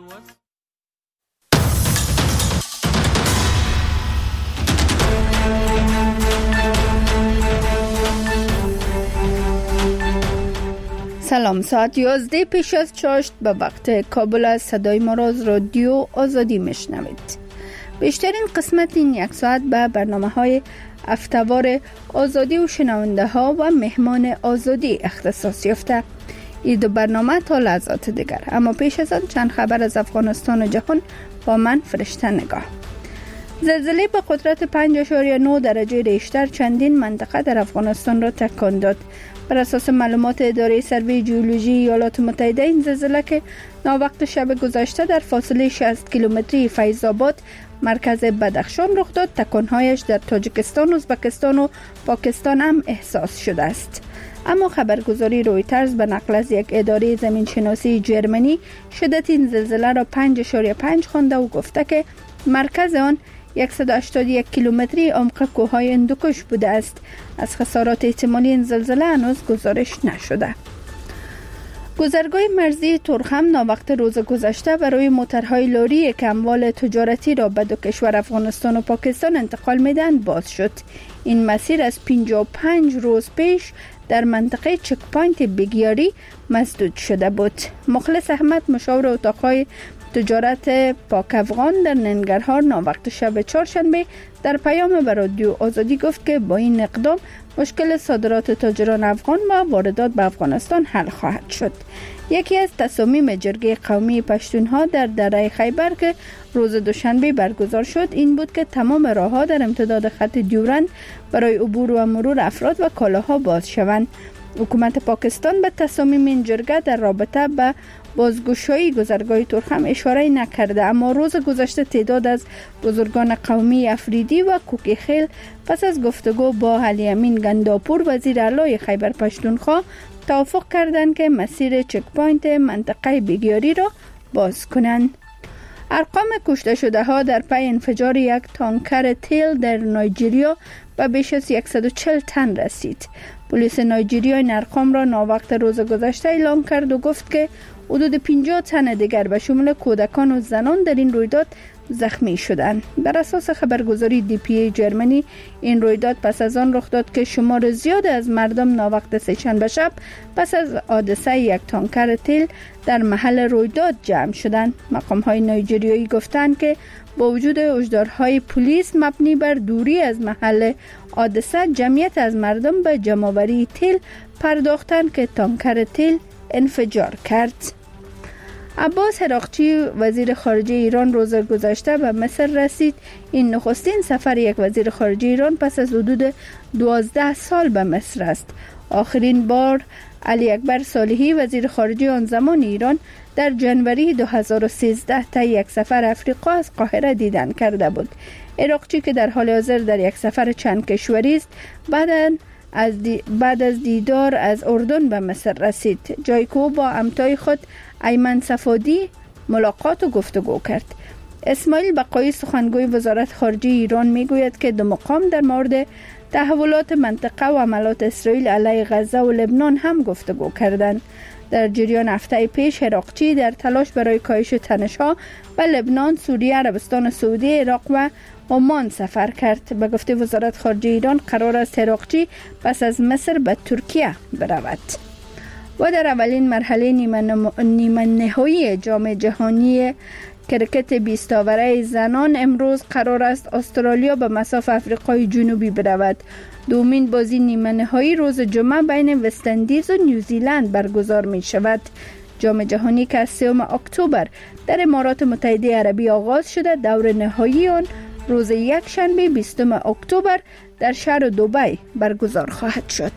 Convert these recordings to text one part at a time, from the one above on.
سلام، ساعت 11 پیش از چاشت به وقت کابل از صدای ما را از رادیو آزادی میشنوید. بیشترین قسمت این یک ساعت به برنامه‌های هفته‌وار آزادی و شنونده ها و مهمان آزادی اختصاص یافته. این دو برنامه تا لحظات دیگر، اما پیش از آن چند خبر از افغانستان و جهان با من فرشته نگاه. زلزله به قدرت 5.9 درجه ریشتر چندین منطقه در افغانستان را تکان داد. بر اساس معلومات اداره سروی ژئولوژی ایالات متحده، این زلزله که ناوقت شب گذشته در فاصله 60 کیلومتری فیض آباد مرکز بدخشان رخ داد، تکانهایش در تاجیکستان، ازبکستان و پاکستان هم احساس شده است. اما خبرگزاری رویترز به نقل از یک اداره زمینشناسی جرمنی شدت این زلزله را 5.5 خوانده و گفته که مرکز آن 181 کیلومتری عمق کوههای هندوکش بوده است. از خسارات احتمالی این زلزله هنوز گزارش نشده. گذرگاه مرزی تورخم ناوقت روز گذشته برای موترهای لاری که اموال تجارتی را به دو کشور افغانستان و پاکستان انتقال میدن باز شد. این مسیر از 55 روز پیش در منطقه چک پوینت بگیاری مسدود شده بود. مخلص احمد، مشاور اتاقهای تجارت پاک افغان در ننگرهار، ناوقت شب چهارشنبه در پیام به رادیو آزادی گفت که با این اقدام مشکل صادرات تاجران افغان و واردات به افغانستان حل خواهد شد. یکی از تصامیم جرگه قومی پشتونها در دره خیبر که روز دوشنبه برگزار شد این بود که تمام راه‌ها در امتداد خط دیورند برای عبور و مرور افراد و کالاها باز شوند. حکومت پاکستان به تصامیم این جرگه در رابطه به بازگشایی گذرگاه تورخم اشاره نکرده، اما روز گذشته تعداد از بزرگان قومی افریدی و کوکیخیل پس از گفتگو با علی امین گنداپور وزیر اعلی خیبر پشتونخوا توافق کردند که مسیر چک پوینت منطقه بگیاری را باز کنند. ارقام کشته شده ها در پی انفجار یک تانکر تیل در نایجریا به بیش از 140 تن رسید. پلیس نایجریا این ارقام را ناوقت روز گذشته اعلام کرد و گفت که حدود 50 تن دیگر به شمول کودکان و زنان در این رویداد زخمی شدند. بر اساس خبرگزاری DPA جرمنی این رویداد پس از آن رخ داد که شمار زیاد از مردم ناوقت سه‌شنبه شب پس از حادثه یک تانکر تیل در محل رویداد جمع شدند. مقام‌های نایجریایی گفتند که با وجود هشدارهای پلیس مبنی بر دوری از محل حادثه، جمعیت از مردم به جمع‌آوری تیل پرداختند که تانکر تیل انفجار کرد. عباس هراقچی، وزیر خارجه ایران، روز گذشته به مصر رسید. این نخستین سفر یک وزیر خارجه ایران پس از حدود 12 سال به مصر است. آخرین بار علی اکبر صالحی، وزیر خارجه آن زمان ایران، در جنوری 2013 طی یک سفر افریقا از قاهره دیدن کرده بود. هراقچی که در حال حاضر در یک سفر چند کشوری است، بعد از دیدار از اردن به مصر رسید، جایی که با همتای خود ایمن صفادی ملاقات و گفتگو کرد. اسماعیل بقایی، سخنگوی وزارت خارجه ایران، میگوید که دو مقام در مورد تحولات منطقه و حملات اسرائیل علیه غزه و لبنان هم گفتگو کردند. در جریان هفته پیش هراقچی در تلاش برای کاهش تنش‌ها به لبنان، سوریه، عربستان سعودی، عراق و عمان سفر کرد. به گفته وزارت خارجه ایران قرار است هراقچی پس از مصر به ترکیه برود. و در اولین مرحله نیمه نهایی جام جهانی کرکت 20 آوره زنان امروز قرار است استرالیا به مصاف آفریقای جنوبی برود. دومین بازی نیمه نهایی روز جمعه بین وست‌اندیز و نیوزیلند برگزار می شود. جام جهانی که از 3 اکتبر در امارات متحده عربی آغاز شده، دور نهایی آن روز یکشنبه 20 اکتبر در شهر دبی برگزار خواهد شد.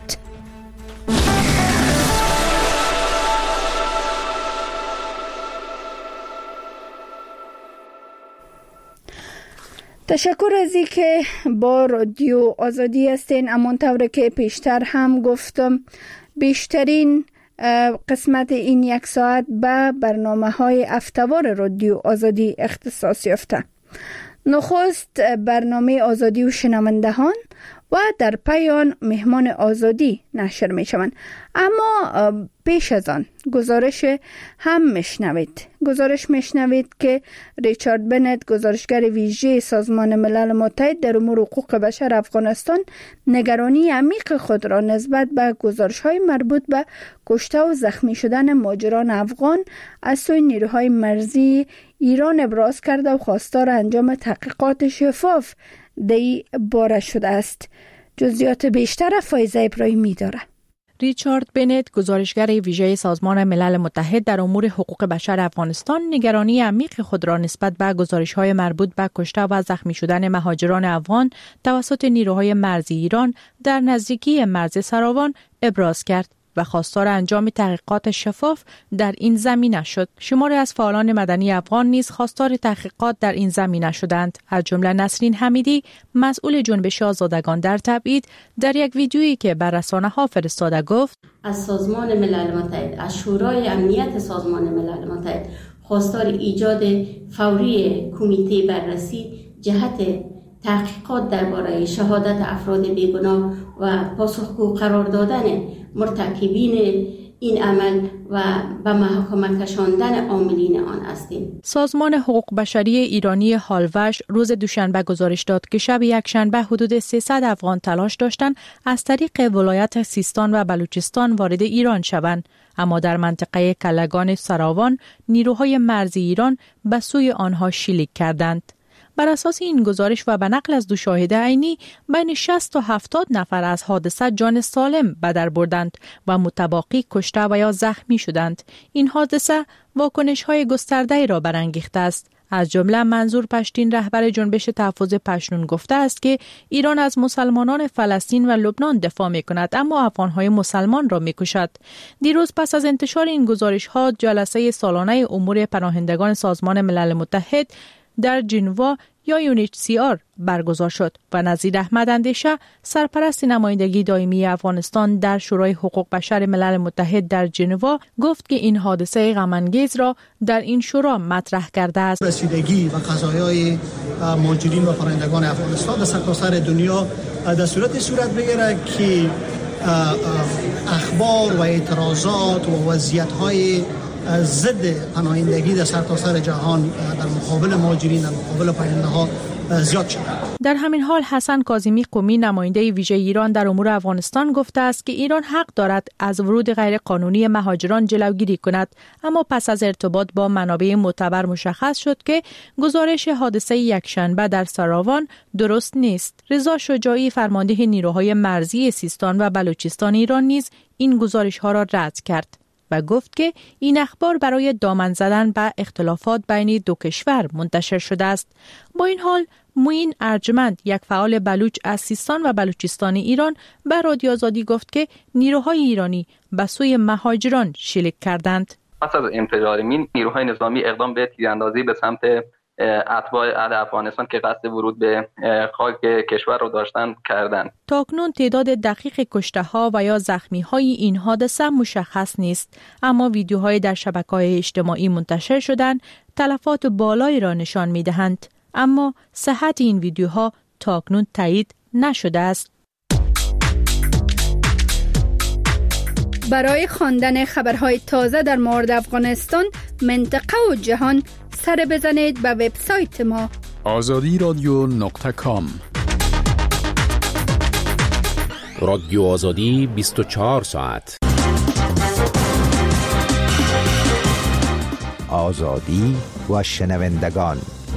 تشکر از این که با رادیو آزادی هستین. همانطور که پیشتر هم گفتم، بیشترین قسمت این یک ساعت به برنامه‌های هفته‌وار رادیو آزادی اختصاص یافته. نخست برنامه آزادی و شنوندهان و در پی آن مهمان آزادی نشر می شوند. اما پیش از آن گزارش میشنوید که ریچارد بنت، گزارشگر ویژه سازمان ملل متحد در امور حقوق بشر افغانستان، نگرانی عمیق خود را نسبت به گزارش‌های مربوط به کشته و زخمی شدن مهاجران افغان از سوی نیروهای مرزی ایران ابراز کرده و خواستار انجام تحقیقات شفاف در این باره شده است. جزئیات بیشتر فایزه ابراهیمی داره. ریچارد بنت، گزارشگر ویژه سازمان ملل متحد در امور حقوق بشر افغانستان، نگرانی عمیق خود را نسبت به گزارش‌های مربوط به کشته و زخمی شدن مهاجران افغان توسط نیروهای مرزی ایران در نزدیکی مرز سراوان ابراز کرد و خواستار انجام تحقیقات شفاف در این زمینه شد. شماری از فعالان مدنی افغان نیز خواستار تحقیقات در این زمینه شدند. از جمله نسرین حمیدی، مسئول جنبش آزادگان در تبعید، در یک ویدیویی که بر رسانه‌ها فرستاده گفت: از سازمان ملل متحد، از شورای امنیت سازمان ملل متحد خواستار ایجاد فوری کمیته بررسی جهت تحقیقات درباره شهادت افراد بیگناه و پاسخگو قرار دادن مرتکبین این عمل و به محاکمه کشاندن عاملین آن هستیم. سازمان حقوق بشری ایرانی هالوش روز دوشنبه گزارش داد که شب یکشنبه حدود 300 افغان تلاش داشتند از طریق ولایت سیستان و بلوچستان وارد ایران شوند، اما در منطقه کلگان سراوان نیروهای مرزی ایران به سوی آنها شلیک کردند. بر اساس این گزارش و به نقل از 2 شاهد عینی، بین 60 تا 70 نفر از حادثه جان سالم به در بردند و متباقی کشته و یا زخمی شدند. این حادثه واکنش‌های گسترده‌ای را برانگیخته است. از جمله منظور پشتین، رهبر جنبش تحفظ پشتون، گفته است که ایران از مسلمانان فلسطین و لبنان دفاع می‌کند اما افغان‌های مسلمان را می‌کشد. دیروز پس از انتشار این گزارش‌ها، جلسه سالانه امور پناهندگان سازمان ملل متحد در ژنوا یا UNHCR برگزار شد و نظیر احمد اندیشه، سرپرست نمایندگی دائمی افغانستان در شورای حقوق بشر ملل متحد در ژنوا، گفت که این حادثه غم‌انگیز را در این شورا مطرح کرده است. رسیدگی و قضایای مهاجرین و پناهندگان افغانستان در سرتاسر دنیا در صورت بگیره که اخبار و اعتراضات و وضعیت‌های ضد پناهندگی در سرتاسر جهان در مقابل مهاجرین، در مقابل پناهنده‌ها زیاد شده. در همین حال حسن کاظمی قمی، نماینده ویژه ایران در امور افغانستان، گفته است که ایران حق دارد از ورود غیرقانونی مهاجران جلوگیری کند، اما پس از ارتباط با منابع معتبر مشخص شد که گزارش حادثه یکشنبه در سراوان درست نیست. رضا شجاعی، فرمانده نیروهای مرزی سیستان و بلوچستان ایران، نیز این گزارش‌ها را رد کرد و گفت که این اخبار برای دامن زدن به اختلافات بین 2 کشور منتشر شده است. با این حال، معین ارجمند، یک فعال بلوچ از سیستان و بلوچستان ایران، به رادیو آزادی گفت که نیروهای ایرانی به سوی مهاجران شلیک کردند. پس از انفجار مین، نیروهای نظامی اقدام به تیراندازی به سمت اتباع افغانستان که قصد ورود به خاک کشور رو داشتن کردند. تاکنون تعداد دقیق کشته‌ها و یا زخمی‌های این حادثه مشخص نیست، اما ویدیوهای در شبکه‌های اجتماعی منتشر شدن تلفات بالایی را نشان می‌دهند، اما صحت این ویدیوها تاکنون تایید نشده است. برای خواندن خبرهای تازه در مورد افغانستان، منطقه و جهان، سر بزنید به وبسایت ما azadiradio.com. رادیو آزادی 24 ساعت. آزادی و شنوندگان.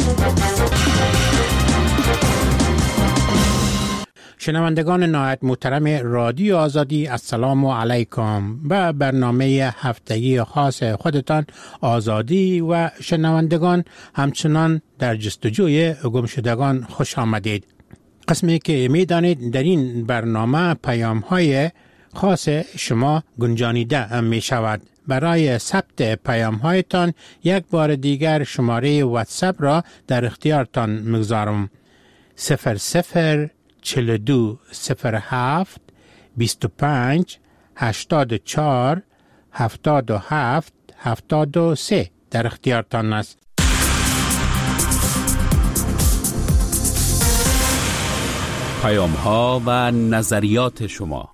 شنوندگان نهایت محترم رادیو آزادی، السلام علیکم. به برنامه هفتگی خاص خودتان آزادی و شنوندگان همچنان در جستجوی گمشدگان خوش آمدید. قسمی که می‌دانید در این برنامه پیام‌های خاص شما گنجانیده می شود. برای ثبت پیام‌هایتان یک بار دیگر شماره واتساپ را در اختیارتان می‌گذارم. 0042 07 25 84 77 73 در اختیارتان است. پیام‌ها و نظریات شما.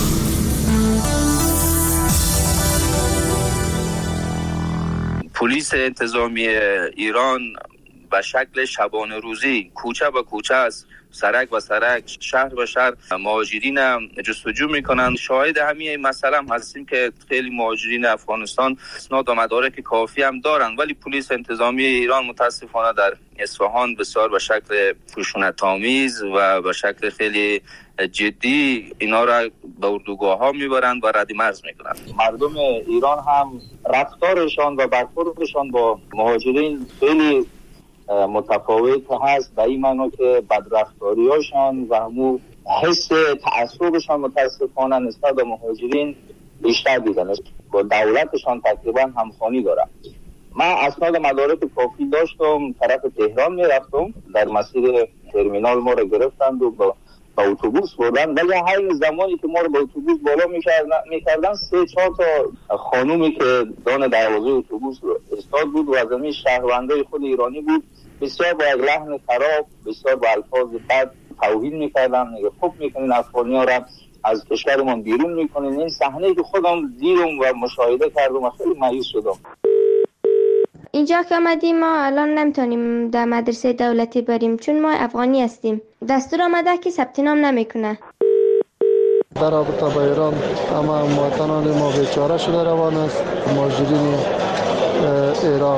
پلیس انتظامی ایران به شکل شبانه روزی کوچه به کوچه از سرک و سرک، شهر به شهر مهاجرین جستجو میکنند. شاهد همین مسئله هم هستیم که خیلی مهاجرین افغانستان اسناد و مدارک کافی هم دارند، ولی پلیس انتظامی ایران متاسفانه در اصفهان بسیار به شکل خشونت‌آمیز و به شکل خیلی جدی اینا را به اردوگاه ها میبرند و رد مرز میکنند. مردم ایران هم رفتارشان و برخوردشان با مهاجرین خیلی متفاوت هست، به این معنی که بدرفتاریاشان و همون حس تعصبشان متاسفانه نسبت به مهاجرین بیشتر دیدن، با دولتشان تقریبا همخوانی دارند. من اسناد مدارک کافی داشتم، طرف تهران میرفتم، در مسیر ترمینال ما رو گرفتند و با اتوبوس بردن، ولی همین زمانی که ما رو با اتوبوس بالا میکردن 3-4 تا خانومی که دان دروازه اتوبوس رو استاد بود و از همین شهروندای خود ایرانی بود، بسیار با لحن خراب، بسیار با الفاظ بد توهین میکردن، میگه خوب میکنین افغانی ها را از کشورمان بیرون میکنین. این صحنه که خودم دیدم و مشاهده کردم و خیلی مایوس شدم. اینجا که آمدیم ما الان نمیتونیم در مدرسه دولتی بریم چون ما افغانی هستیم. دستور آمده که ثبت نام نمیکنه. در رابطه با ایران اما مواطنان ما بیچاره شده روان است. مهاجرین ایران،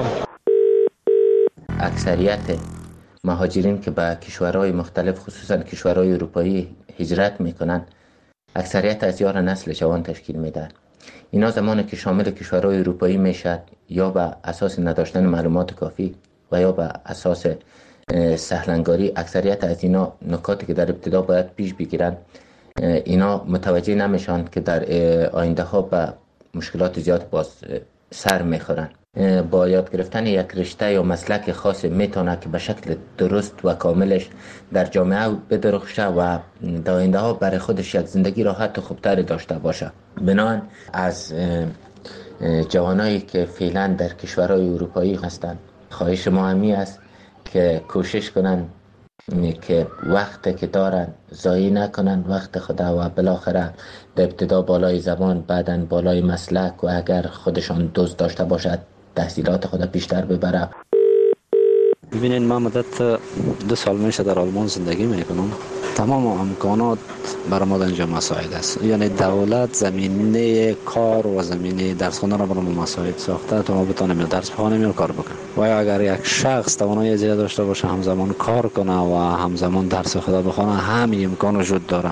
اکثریت مهاجرین که به کشورهای مختلف خصوصا کشورهای اروپایی هجرت میکنن، اکثریت از یار نسل جوان تشکیل میدن. اینا زمانی که شامل کشورهای اروپایی میشد یا به اساس نداشتن معلومات کافی و یا به اساس سهلنگاری، اکثریت از اینا نکاتی که در ابتدا باید پیش بگیرن اینا متوجه نمیشن که در آینده ها به مشکلات زیاد باز سر میخورن. با یاد گرفتن یک رشته یا مسلک خاص میتونه که به شکل درست و کاملش در جامعه بدرخشه و در آینده ها برای خودش یک زندگی راحت و خوبتری داشته باشه. بنابراین از جوانایی که فعلا در کشورهای اروپایی هستند خواهش ما همی است که کوشش کنن که وقت که دارن ضایع نکنن وقت خدا و بالاخره در ابتدا بالای زبان، بعدن بالای مسلک و اگر خودشان دوست داشته باشد تحصیلات خود بیشتر ببره. ببینید من مدت 2 سال میشه در آلمان زندگی میکنم. تمام امکانات برای ما اینجا مساعد است، یعنی دولت زمینه کار و زمینه درس خواندن را برای ما مساعد ساخته تا ما بتونیم درس بخوانیم یا کار بکنیم. و اگر یک شخص توانایی زیاد داشته باشه همزمان کار کنه و همزمان درس خود بخونه، همین امکان وجود داره.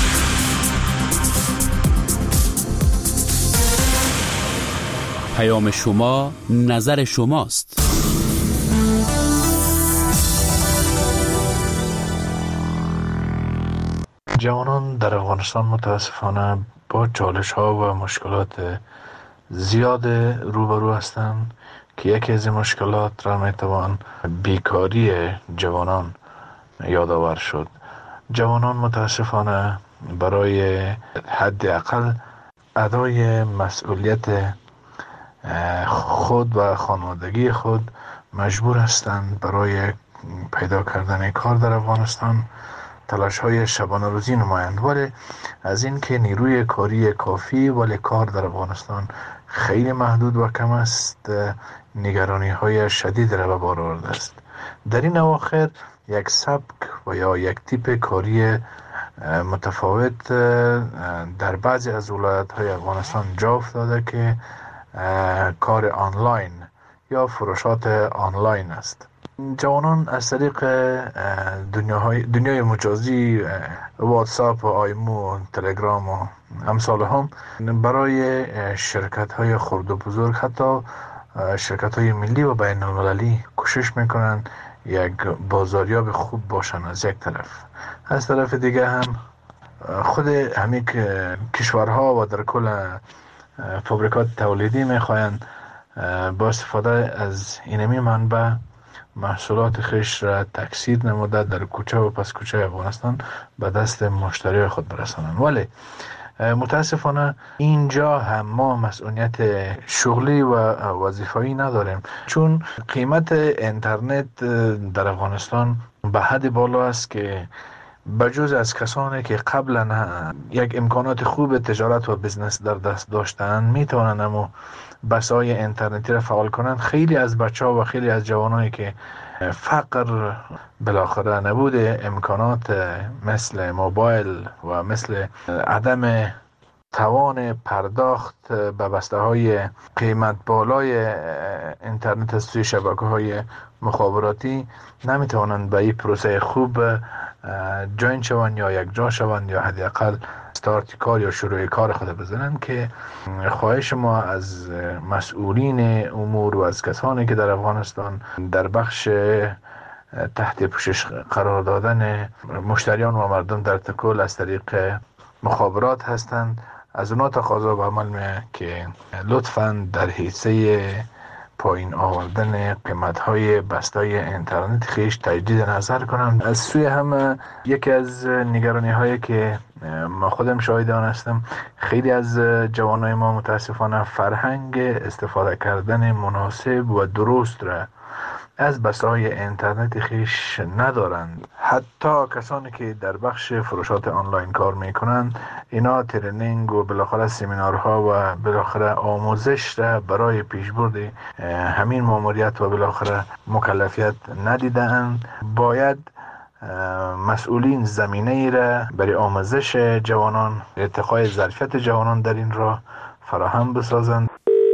پیام شما نظر شماست. جوانان در افغانستان متاسفانه با چالش ها و مشکلات زیاد روبرو هستند که یکی از این مشکلات را میتوان بیکاری جوانان یادآور شد. جوانان متاسفانه برای حداقل ادای مسئولیت خود و خانوادگی خود مجبور هستند برای پیدا کردن کار در افغانستان تلاش های شبانه روزی نمایند، ولی از این که نیروی کاری کافی ولی کار در افغانستان خیلی محدود و کم است، نگرانی های شدید را به بار آورده است. در این اواخر یک سبک و یا یک تیپ کاری متفاوت در بعضی از ولایت های افغانستان جا افتاده که کار آنلاین یا فروشات آنلاین است. جوانان از طریق دنیای مجازی واتساپ و آیمو، تلگرام و امثال هم برای شرکت های خرد و بزرگ، حتی شرکت های ملی و بین المللی کوشش میکنن یک بازاریاب خوب باشن از یک طرف. از طرف دیگه هم خود همین کشورها و در کل فابریکات تولیدی میخواین با استفاده از اینمی منبع محصولات خیش را تکثیر نموده در کوچه و پس کوچه افغانستان به دست مشتری خود برسانند. ولی متاسفانه اینجا هم ما مسئولیت شغلی و وظیفه‌ای نداریم، چون قیمت اینترنت در افغانستان به حد بالا است که بجز از کسانی که قبلا یک امکانات خوب تجارت و بزنس در دست داشتن میتونن اما بسای اینترنتی را فعال کنند. خیلی از بچه‌ها و خیلی از جوانایی که فقر بالاخره نبود امکانات مثل موبایل و مثل عدم توان پرداخت به بسته‌های قیمت بالای اینترنت از سوی شبکه‌های مخابراتی نمیتوانند به این پروسه خوب جوین شوند یا یک جا شوند یا حداقل استارت کار یا شروع کار خود بزنند، که خواهش ما از مسئولین امور و از کسانی که در افغانستان در بخش تحت پوشش قرار دادن مشتریان و مردم در تکل از طریق مخابرات هستند، از اونا تقاضا به عمل میه که لطفاً در حیثه پایین آوردن قیمت‌های بسته‌های اینترنت خیش تجدید نظر کنم. از سوی هم یکی از نگرانی‌هایی که ما خودم شاهد آن هستم، خیلی از جوانای ما متاسفانه فرهنگ استفاده کردن مناسب و درست را از بسته‌های اینترنت خیش ندارند. حتی کسانی که در بخش فروشات آنلاین کار میکنند، اینا ترینینگ و بالاخره سمینارها و بالاخره آموزش را برای پیشبرد همین ماموریت و بالاخره مکلفیت ندیدند. باید مسئولین زمینه ای را برای آموزش جوانان، ارتقای ظرفیت جوانان در این راه فراهم بسازند.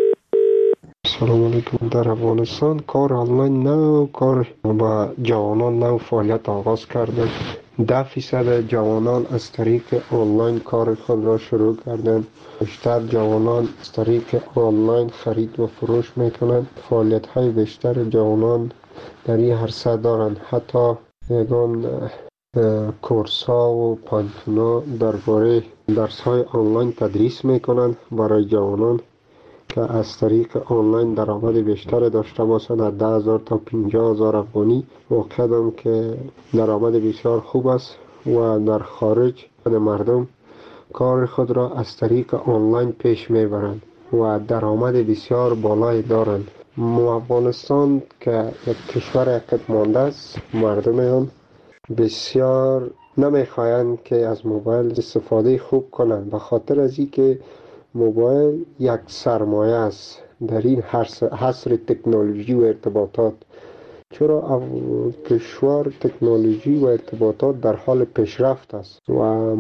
سلام علیکم. در افغانستان کار آنلاین نو کار با جوانان نو فعالیت آغاز کرده. 10% جوانان از طریق آنلاین کار خود را شروع کردند. بیشتر جوانان از طریق آنلاین خرید و فروش میکنند. فعالیت های بیشتر جوانان در این عرصه دارند. حتی یگان کورس ها و پانتونا درباره درس های آنلاین تدریس میکنند برای جوانان که از طریق آنلاین درآمد بیشتر داشته باشند. از 10,000 تا 50,000 افغانی واقعا که درآمد بسیار خوب است و در خارج مردم کار خود را از طریق آنلاین پیش میبرند و درآمد بسیار بالایی دارند. افغانستان که یک کشور عقب مانده است، مردم آن بسیار نمیخواهند که از موبایل استفاده خوب کنند، به خاطر از اینکه موبایل یک سرمایه است در این حصر تکنولوژی و ارتباطات. چرا کشور تکنولوژی و ارتباطات در حال پیشرفت است و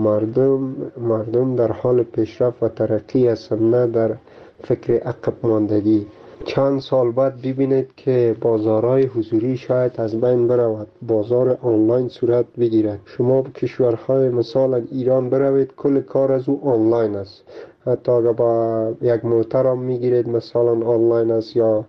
مردم در حال پیشرفت و ترقی هستند، نه در فکر عقب ماندگی. چند سال بعد ببینید که بازارهای حضوری شاید از بین برود، بازار آنلاین صورت بگیرد. شما به کشورهای مثلا ایران بروید، کل کار از او آنلاین است. حتی اگر با یک محترم میگیرید مثلا آنلاین است یا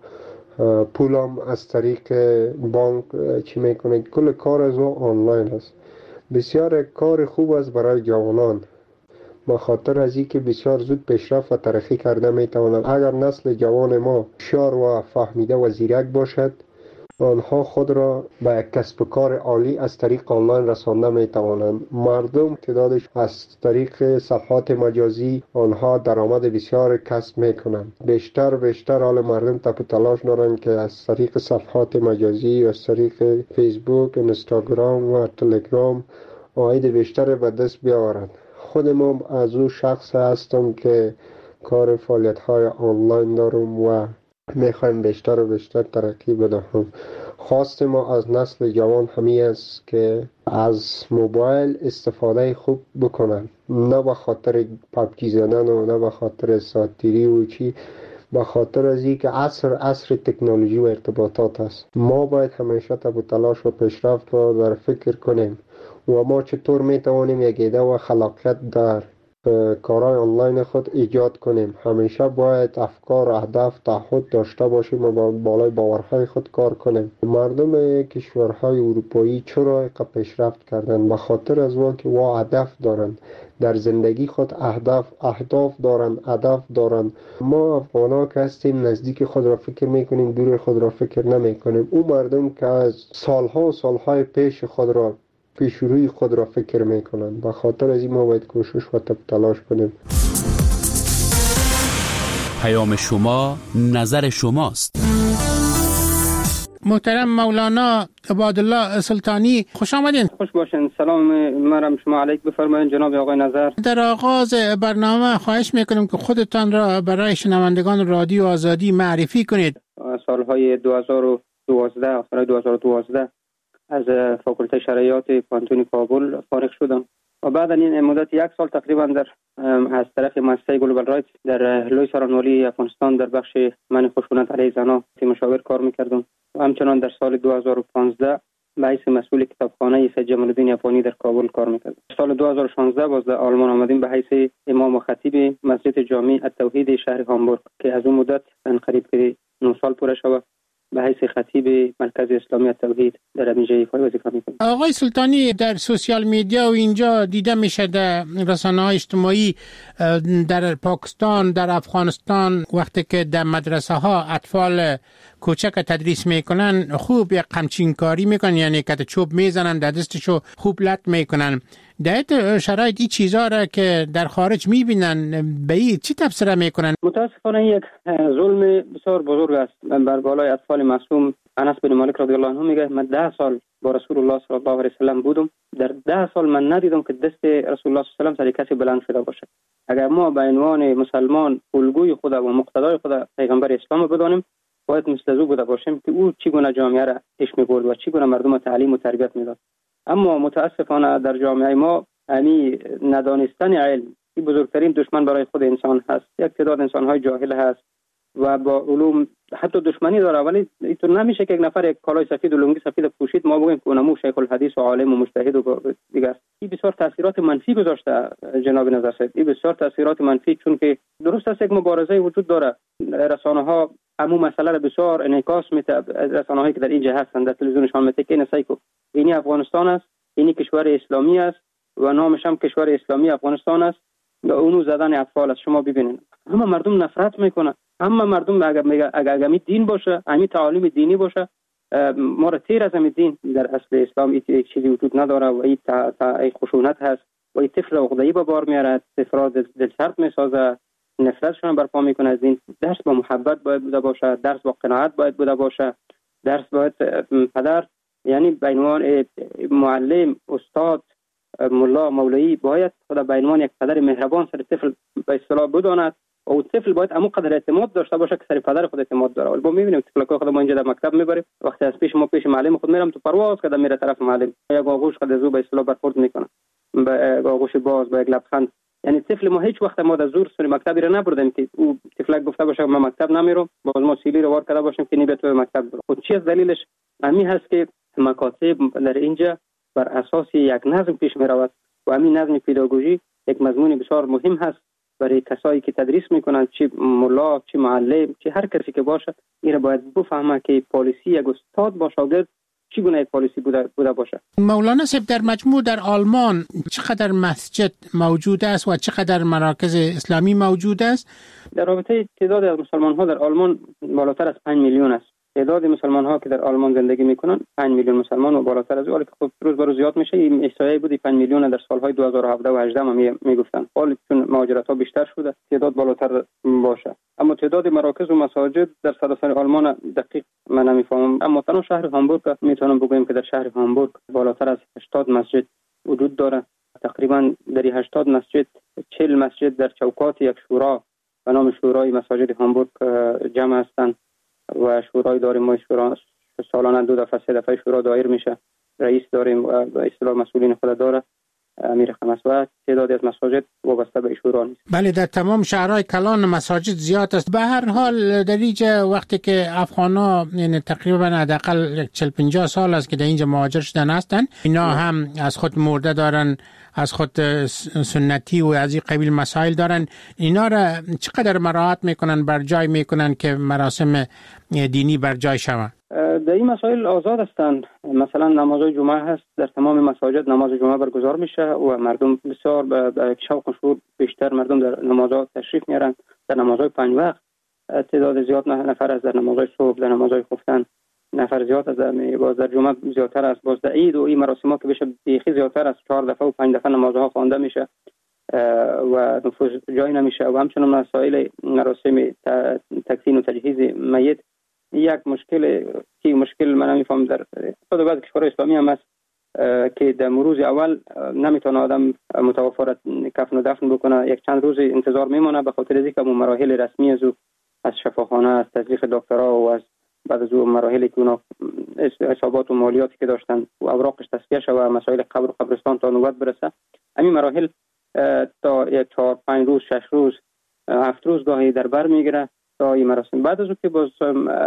پولم از طریق بانک چی میکنید، کل کار از او آنلاین است. بسیار کار خوب است برای جوانان، به خاطر از اینکه بسیار زود پیشرفت و ترقی کرده میتوانند. اگر نسل جوان ما هوشیار و فهمیده و زیرک باشد، آنها خود را به یک کسب و کار عالی از طریق آنلاین رسانده میتوانند. مردم تعدادش از طریق صفحات مجازی آنها درآمد بسیار کسب میکنند. بیشتر حال مردم تلاش دارند که از طریق صفحات مجازی و از طریق فیسبوک، اینستاگرام و تلگرام عاید بیشتر به دست بیاورند. خود ما از او شخص هستم که کار فعالیت های آنلاین دارم و میخوایم بیشتر و بیشتر ترقی بدهم. خواست ما از نسل جوان همی است که از موبایل استفاده خوب بکنن، نه به خاطر پابجی زدن و نه به خاطر ساتیری و چی، به خاطر از این که عصر تکنولوژی و ارتباطات است. ما باید همیشه تلاش و پیشرفت را در فکر کنیم و ما چطور میتوانیم یک ایده و خلاقیت در کارهای آنلاین خود ایجاد کنیم. همیشه باید افکار، اهداف، تعهد داشته باشیم و با بالای باورهای خود کار کنیم. مردم کشورهای اروپایی چرا اینقدر پیشرفت کردن؟ به خاطر از که وا هدف دارند در زندگی خود، اهداف دارند، هدف دارند. ما افغانا که هستیم نزدیک خود را فکر میکنیم، دور خود را فکر نمیکنیم. اون مردم که از سالهای پیش روی خود را فکر میکنند. به خاطر از این ما باید کوشش و تلاش کنیم. پیام شما نظر شماست. محترم مولانا عبادالله سلطانی، خوش آمدین. خوش باشین. سلام مرم شما علیک بفرمایید جناب آقای نظر. در آغاز برنامه خواهش میکنم که خودتان را برای شنوندگان رادیو آزادی معرفی کنید. سالهای 2012 آخر 2012 از فاکولته شرعیات پانتون کابل فارغ شدم و بعد این مدت 1 سال تقریبا در از طرف مؤسسه گلوبال رایت در لوی سرانوالی افغانستان در بخش من خشونت علیه زنان مشاور کار میکردم و همچنان در سال 2015 به حیث مسئول کتابخانه سید جمال الدین افغانی در کابل کار میکردم. سال 2016 باز در آلمان آمدیم به حیث امام و خطیب مسجد جامع التوحید شهر هامبورگ که از اون مدت قریب که 9 سال پوره شد به حیث خطیب مرکز اسلامی التوحید در همین جای وظیفه میکنم. آقای سلطانی، در سوشیال میدیا و اینجا دیده میشه در رسانه‌های اجتماعی در پاکستان، در افغانستان وقتی که در مدرسه ها اطفال کوچک تدریس میکنن خوب یک قمچین کاری میکنن، یعنی که چوب میزنن در دستشو خوب لط میکنن. در شرایط این چیزا را که در خارج میبینن به این چی تفسیر میکنن؟ متاسفانه یک ظلم بسیار بزرگ است بر بالای اطفال معصوم. انس بن مالک رضی الله عنه میگه من 10 سال با رسول الله صلی الله علیه و سلم بودم، در 10 سال من ندیدم که دست رسول الله صلی الله علیه و سلم سر کسی بلند شده باشه. اگر ما به عنوان مسلمان الگوی خود و مقتدای خود پیغمبر اسلام بدانیم، باید مثل او بوده باشیم که او چگونه جامعه را پیش می‌برد و چگونه مردم تعلیم و تربیت میداد. اما متاسفانه در جامعه ما همین ندانستن علم این بزرگترین دشمن برای خود انسان هست. یک تعداد انسان‌های جاهل هست و با علوم حتی دشمنی داره، ولی اینطور نمیشه که یک نفر یک کالای سفید و لنگی سفید پوشید ما بگیم که اونمو شیخ الحدیث و عالم و مجتهد و دیگه است. این بسیار تاثیرات منفی گذاشته جناب نظر صاحب. این بسیار تاثیرات منفی، چون که درست است یک مبارزه وجود داره. رسانه‌ها همون مسئله را بسیار انعکاس میده. رسانه‌هایی که در اینجا هستند در تلویزیونشان میگه که نسایکو اینی افغانستان است، اینی کشور اسلامی است و نامش هم کشور اسلامی افغانستان است و اونو زدن اطفال است. شما ببینید همه مردم نفرت میکنن. همه مردم اگر می دین باشه، همین تعالیم دینی باشه، ما را تیر از همین دین. در اصل اسلام یک چیزی وجود نداره و این خشونت هست و این طفل عقده‌ای به بار میاره، افراد دلسرد میسازه، نفرتشون برپا میکنه از دین. درس با محبت باید بوده باشه، درس با قناعت باید بوده باشه، درس باید پدر یعنی به عنوان معلم، استاد، ملا، مولوی باید خود به عنوان یک پدر مهربان سر طفل به اصطلاح بداند و او طفل باید همون قدر اعتماد داشته باشه که سر پدر خود اعتماد داره. ولی ما میبینیم طفلکا خود ما اینجا در مکتب میبریم، وقتی از پیش معلم خود میرم تو پرواز کردم میره طرف معلم، یک آغوش خود زو به اصطلاح برخورد میکنه، به آغوش باز، با یک لبخند. یعنی طفل ما هیچ وقت ما در زور سر مکتبی را نبردیم که او طفلک گفته باشه من مکتب نمیرم، باز ما سیلی رو وار کرده باشیم که نی به تو مکتب برو. خود چی دلیلش همین هست که مکاتب در اینجا بر اساس یک نظم پیش میرود و همین نظم پداگوژی یک مضمون بسیار مهم هست برای کسایی که تدریس میکنن، چه ملا، چه معلم، چه هر کسی که باشه. این باید بفهمه که پالیسی یک استاد با شاگرد چگونه یک پالیسی بوده باشه. مولانا صاحب، در مجموع در آلمان چقدر مسجد موجود است و چقدر مراکز اسلامی موجود است؟ در رابطه تعداد از مسلمان ها در آلمان بالاتر از 5 میلیون است. تعداد مسلمان ها که در آلمان زندگی میکنن 5 میلیون مسلمان و بالاتر از اون، که خب روز به روز زیاد میشه. این احصایه بودی 5 میلیون در سالهای 2017 و 18 میگفتن. حالا چون مهاجرت ها بیشتر شده تعداد بالاتر باشه. اما تعداد مراکز و مساجد در سراسر آلمان دقیق من نمیفهمم، اما تنها شهر هامبورگ میتونم بگم که در شهر هامبورگ بالاتر از 80 مسجد وجود داره. تقریبا در 80 مسجد 40 مسجد در چوکات یک شورا به نام شورای مساجد هامبورگ جمع هستند و شورای داریم. ما شورا سالانه 2 دفعه 3 دفعه شورا دایر میشه، رئیس داریم و به اصطلاح مسئولین خود داره امیر خمس و تعدادی از مساجد وابسته به شورا نیست. بله، در تمام شهرهای کلان مساجد زیاد است. به هر حال در اینجا وقتی که افغانا یعنی تقریبا حداقل 40-50 سال است که در اینجا مهاجر شدن هستند، اینا هم از خود مرده دارن، از خود سنتی و از این قبیل مسائل دارن. اینا را چقدر مراعات میکنن، بر جای میکنن که مراسم دینی بر جای شود؟ در این مسائل آزاد هستند. مثلا نماز جمعه هست، در تمام مساجد نماز جمعه برگزار میشه و مردم بسیار به شوق و شور بیشتر مردم در نمازها تشریف میارن. در نمازهای 5 وقت تعداد زیاد نفر از در نمازهای صبح، در نمازهای خفتن نفر زیاد از باز در جمعه زیادتر است. باز در عید و این مراسم‌ها که بشه بیخی زیادتر است، 4 دفعه و 5 دفعه نمازها خوانده میشه و نفوذ جای نمیشه. و همچنین مسائل مراسم تکفین و تجهیز میت یک مشکل من نمیفهم در بعضی کشورهای اسلامی هم هست که در روز اول نمیتونه آدم متوفر کفن و دفن بکنه، یک چند روز انتظار میمونه به خاطر اینکه اون مراحل رسمی از شفاخانه، از تزریق دکترا و از بعد از اون مراحلی که اونا حسابات و مالیاتی که داشتن و اوراقش تصفیه شده و مسائل قبر و قبرستان تا نوبت برسه، همین مراحل تا 4 5 روز 6 روز 7 روز گاهی در بر میگیره تا این مراسم. بعد از اون که باز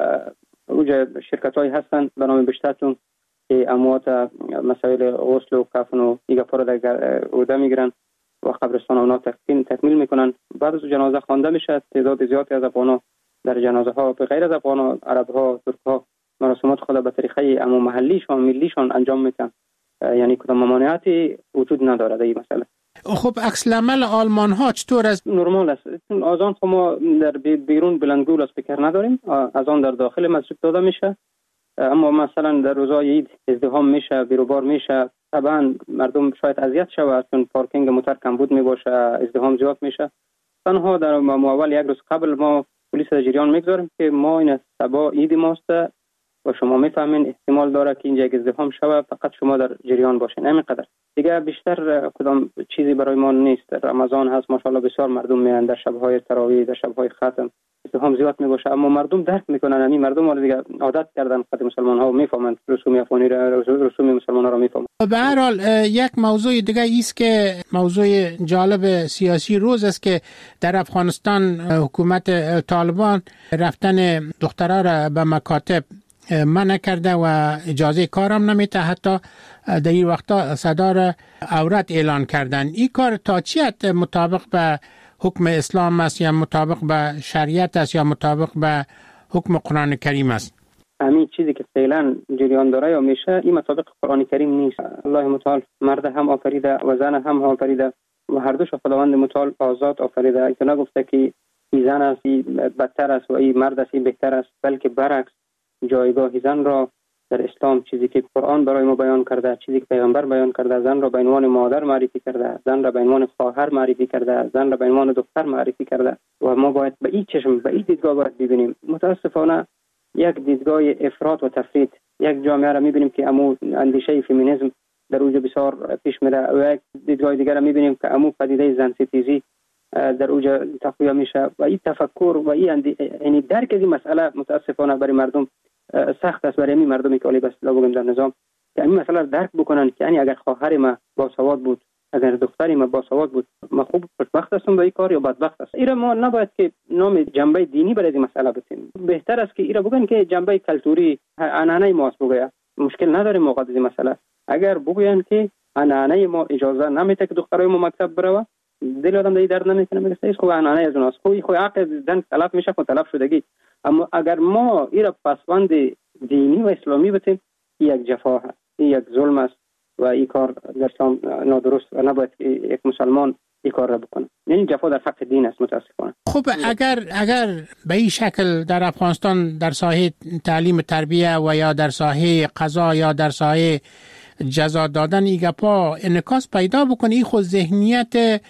اوج شرکت‌هایی هستن به نام بشتاتون که اموات مسائل غسل و کفن و دیگه پاره در عهده میگیرن و قبرستان اونا تکمیل میکنن. بعد از جنازه خوانده میشه. تعداد زیادی از افغانا در جنازه ها به غیر از افغانا، عرب ها، ترک ها مراسمات خود به طریقه عموم محلیشان ملیشان انجام میدن، یعنی کدام ممانعتی وجود نداره در این مسئله. خب عکس العمل آلمان ها چطور است؟ نرمال است. از آن ما در بیرون بلندگو اسپیکر نداریم، از آن در داخل مسجد داده میشه. اما مثلا در روزهای عید ازدحام میشه، بیروبار میشه، طبعا مردم شاید اذیت شود چون پارکینگ موتور کمبود میباشه، ازدحام زیاد میشه. تنها در اول یک روز قبل ما پلیس در جریان میگذاریم که ما این صبح عید ماست و شما میفهمین احتمال داره که اینجا ازدحام شود، فقط شما در جریان باشین. همینقدر دیگه، بیشتر کدام چیزی برای ما نیست. رمضان هست ماشاءالله بسیار مردم میان در شب‌های تراویح، در شب‌های ختم ازدحام زیاد میباشه، اما مردم درک میکنن. همین مردم ولی دیگه عادت کردن، خود مسلمان ها میفهمند رسوم افغانی را، رسوم مسلمان ها را میفهمند. به هر حال یک موضوع دیگه است که موضوع جالب سیاسی روز است که در افغانستان حکومت طالبان رفتن دخترها را به مکاتب منع کرده و اجازه کارم نمیده، حتی در این وقتا صدار عورت اعلان کردن. این کار تا چی حد مطابق به حکم اسلام است یا مطابق به شریعت است یا مطابق به حکم قرآن کریم است؟ همین چیزی که فعلا جریان داره یا میشه این مطابق قرآن کریم نیست. الله متعال مرد هم آفریده و زن هم آفریده و هر دوش خداوند متعال آزاد آفریده. اینکه نگفته که این زن است این بدتر است و این مرد است این بهتر است، بلکه برعکس جایگاه زن را در اسلام، چیزی که قرآن برای ما بیان کرده، چیزی که پیغمبر بیان کرده، زن را به عنوان مادر معرفی کرده، زن را به عنوان خواهر معرفی کرده، زن را به عنوان دختر معرفی کرده و ما باید به این چشم، به این دیدگاه باید ببینیم. متاسفانه یک دیدگاه افراط و تفرید، یک جامعه را میبینیم که امو اندیشه فمینیسم در اوج بسیار پیش میره و یک دیدگاه دیگر را میبینیم که امو پدیده زن ستیزی در اوج تقویه میشه و این تفکر و این یعنی درک از این مسئله متاسفانه برای مردم سخت است. برای این مردمی که علی بسلا بگم در نظام که این مسئله درک بکنن که یعنی اگر خواهر ما باسواد بود، اگر دختری ما باسواد بود، ما خوب خوشبخت هستم با این کار یا بدبخت است. ایرا ما نباید که نام جنبه دینی برای این مسئله بتیم. بهتر است که ایرا بگن که جنبه کلتوری عنعنه ما است بگه. مشکل نداریم موقع این مسئله. اگر بگوین که عنعنه ما اجازه نمیده که دخترای ما مکتب بره، دل آدم دیگه درد نمیکنه، میگه ایش خوب عنعنه از اوناست، خو عقل زن تلف میشه، خو تلف شدگی. اما اگر ما ایرا پسوند دینی و اسلامی بتیم، یک جفا هست، یک ظلم است و این کار در اسلام نادرست و نباید یک مسلمان این کار را بکنه. یعنی جفا در حق دین است متاسفانه. خب اگر به این شکل در افغانستان در ساحه تعلیم تربیه و یا در ساحه قضا یا در ساحه جزا دادن این گپا انعکاس پیدا بکنه، این خود ذهنیت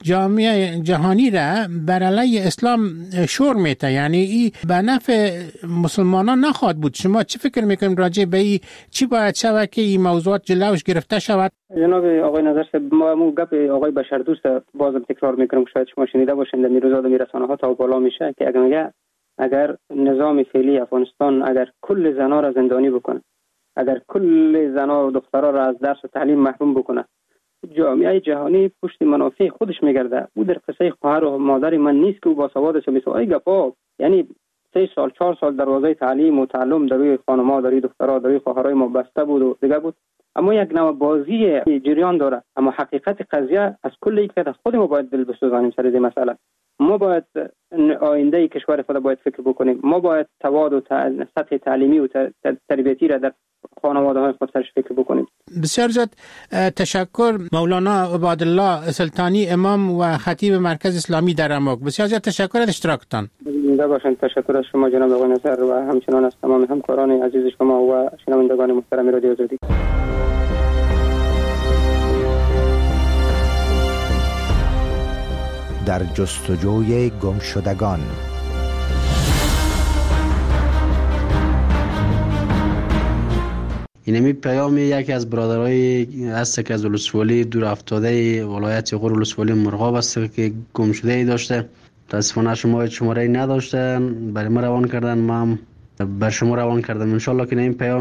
جامعه جهانی را بر علیه اسلام شور میته، یعنی این به نفع مسلمانان نخواهد بود. شما چی فکر میکنید راجع به این؟ چی باید شود که این موضوعات جلوش گرفته شود؟ جناب آقای نظر صاحب، ما گپ آقای بشردوست بازم تکرار میکنم، شاید شما شنیده باشین در روزهای رسانه ها تا بالا میشه که اگر نظام فعلی افغانستان اگر کل زنا را زندانی بکنه، اگر کل زنا و دخترها را از درس و تعلیم محروم بکنه، جامعه جهانی پشت منافع خودش میگرده. او در قصه خواهر و مادر من نیست که او باسواد است. مثلا ای گپا، یعنی 3 سال 4 سال دروازه تعلیم و تعلم در روی خانم‌ها، در روی دخترها، در روی خواهرای ما بسته بود و دیگه بود. اما یک نوع بازی جریان داره. اما حقیقت قضیه از کل یک طرف خود ما باید دل بسوزانیم سر این مسئله. ما باید آینده کشور خود باید فکر بکنیم. ما باید تواد و سطح تعلیمی و تربیتی را در خانواده‌های خود سرش فکر بکنیم. بسیار زیاد تشکر مولانا عبادالله سلطانی، امام و خطیب مرکز اسلامی در اماک. بسیار زیاد تشکر از اشتراکتان. زنده باشین. تشکر از شما جناب آقای نظر و همچنان از تمام همکاران عزیز شما و شنوندگان محترم رادیو آزادی. در جستجوی گم شدگان. اینمی پیام یکی از برادرای است که از ولسوالی دور افتاده ولایت غور ولسوالی مرغاب است که گم شده ای داشته. متاسفانه شماره نداشتن، برای ما روان کردن، ما بر شما روان کردم. ان شاء الله که این پیام